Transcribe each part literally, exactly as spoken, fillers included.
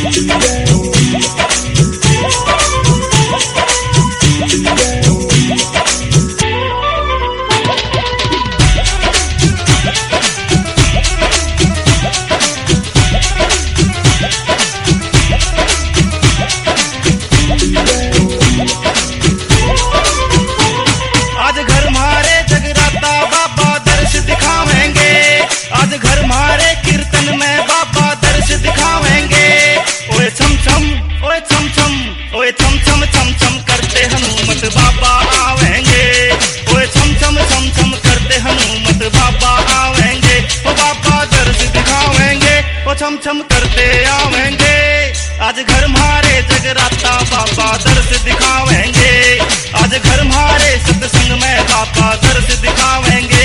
छम छम करते आवेंगे। आज घर मारे जगराता बाबा दर्श दिखावेंगे। आज घर मारे सत्संग में बाबा दर्श दिखावेंगे।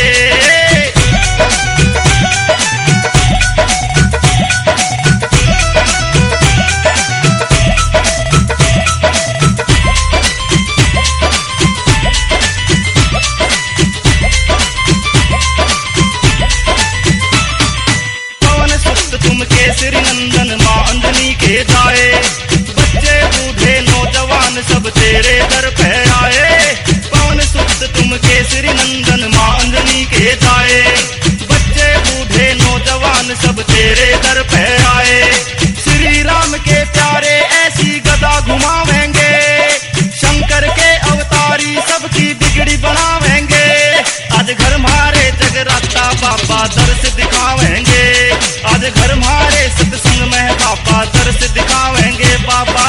केसरी नंदन माँ अंजनी के जाए, बच्चे बूढ़े नौजवान सब तेरे दर पे आए। पवन सुत तुम केसरी नंदन माँ अंजनी के जाए, बच्चे बूढ़े नौजवान सब तेरे दर पे आए। श्री राम के प्यारे ऐसी गदा घुमावेंगे, शंकर के अवतारी सबकी बिगड़ी बनावेंगे। आज घर मारे जगराता बाबा दर्श दिखावेंगे। आज घर मारे सत्संग में बाबा दर्श दिखावेंगे बाबा।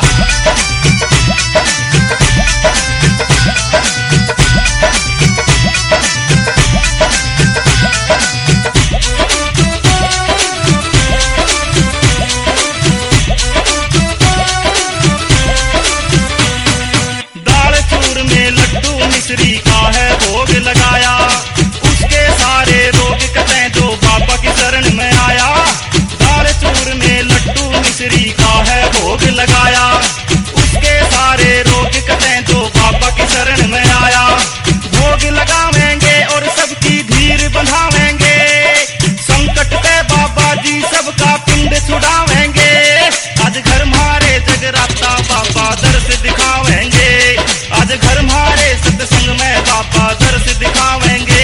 दाल चूर में लड्डू मिश्री का है भोग लगाया, उसके सारे रोग कटे जो बाबा की शरण में आया। दाल चूर में लड्डू मिश्री का है भोग लगाया, उसके सारे रोग कटे जो बाबा की शरण में आया। भोग लगावेंगे और सबकी धीर बंधावेंगे, संकट पे बाबा जी सबका पिंड छुड़ावेंगे। आज घर मारे जगराता बाबा दर्श दिखावेंगे। आज घर मारे सत्संग में बाबा दर्श दिखावेंगे।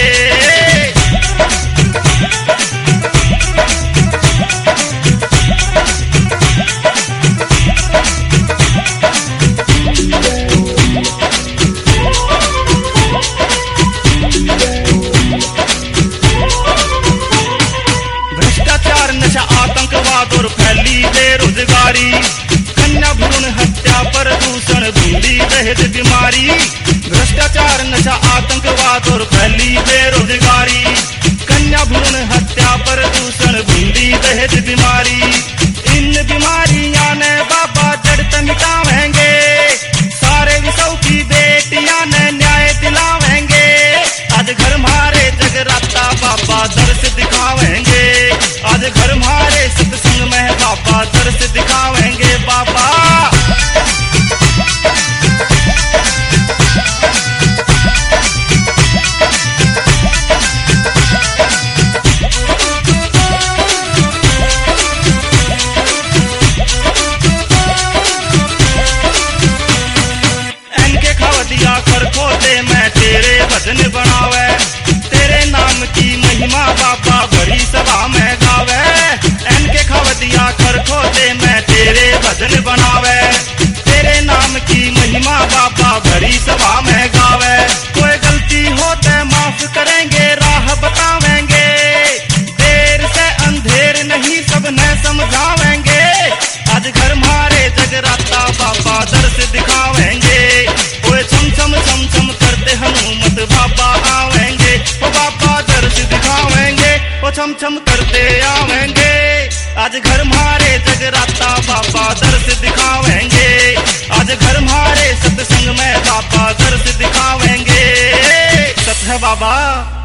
भ्रष्टाचार नशा आतंकवाद और फैली बेरोजगारी, कन्या भ्रूण हत्या प्रदूषण धूली दहेज बीमारी। भ्रष्टाचार नशा आतंकवाद और फैली बेरोजगारी, कन्या भ्रूण हत्या प्रदूषण धूली दहेज बीमारी। इन बीमारियां ने बाबा जड़ पे मिटावेंगे, सारे विषयों की बेटियां ने न्याय दिलावेंगे। आज घर मारे जगराता बाबा दर्श दिखावेंगे। आज घर मारे सत्संग में बाबा दर्श दिखावेंगे बाबा। इनके खवदिया कर खोदे मैं तेरे भजन बनावे, तेरे नाम की महिमा बाबा भरी सभा में गावे। इनके खवदिया कर खोदे मैं तेरे भजन बनावे, तेरे नाम की महिमा बाबा भरी सभा में गावे। कोई गलती हो तो माफ करेंगे, राह बतावेंगे, देर से अंधेर नहीं सबने समझावेंगे। आज घर मारे जगराता बाबा दर्श दिखावेंगे। ओए छम छम छम छम करते हनुमत बाबा आवेंगे। ओ बाबा दर्श दिखावेंगे, ओ छम छम करते आवेंगे। आज घर मारे जगराता बाबा दर्श दिखावेंगे। आज घर मारे सत्संग में बाबा दर्श दिखावेंगे। सत है बाबा।